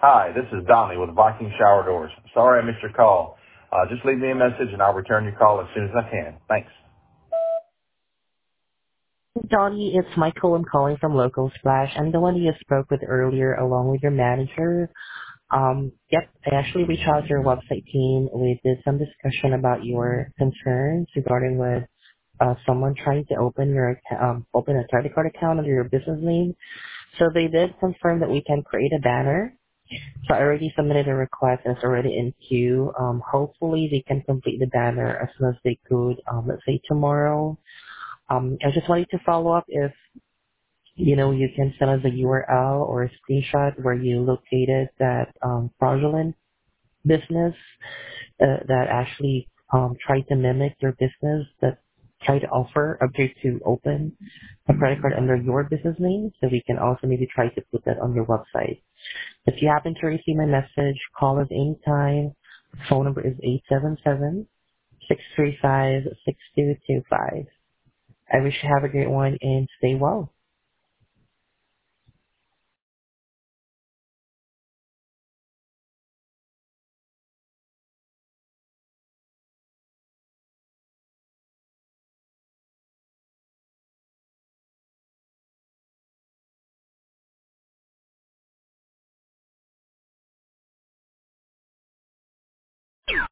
Hi, this is Donnie with Viking Shower Doors. Sorry I missed your call. Just leave me a message and I'll return your call as soon as I can. Thanks. Donnie, it's Michael. I'm calling from Local Splash. I'm the one you spoke with earlier along with your manager. Yep, I actually reached out to your website team. We did some discussion about your concerns regarding with someone trying to open a credit card account under your business name. So they did confirm that we can create a banner. So I already submitted a request and it's already in queue. Hopefully they can complete the banner as soon as they could, let's say tomorrow. I just wanted to follow up if, you can send us a URL or a screenshot where you located that fraudulent business that actually tried to mimic your business, that tried to offer, object to open a credit card under your business name, so we can also maybe try to put that on your website. If you happen to receive my message, call us anytime. Phone number is 877-635-6225. I wish you have a great one and stay well.